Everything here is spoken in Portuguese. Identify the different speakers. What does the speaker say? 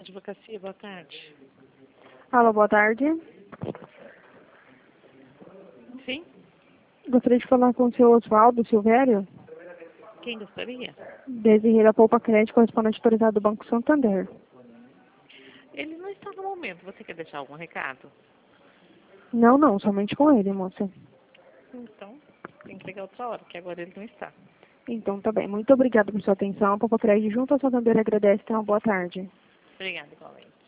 Speaker 1: Advocacia, boa tarde.
Speaker 2: Alô, boa tarde.
Speaker 1: Sim?
Speaker 2: Gostaria de falar com o senhor Oswaldo Silvério,
Speaker 1: Quem gostaria?
Speaker 2: Desirê da Poupa Crédito, correspondente autorizado do Banco Santander.
Speaker 1: Ele não está no momento. Você quer deixar algum recado?
Speaker 2: Não, somente com ele, moça.
Speaker 1: Então, tem que pegar outra hora, que agora ele não está.
Speaker 2: Então, tá bem. Muito obrigada por sua atenção. A Poupa Crédito junto ao Santander agradece. Tenha uma boa tarde.
Speaker 1: Obrigada, igualmente.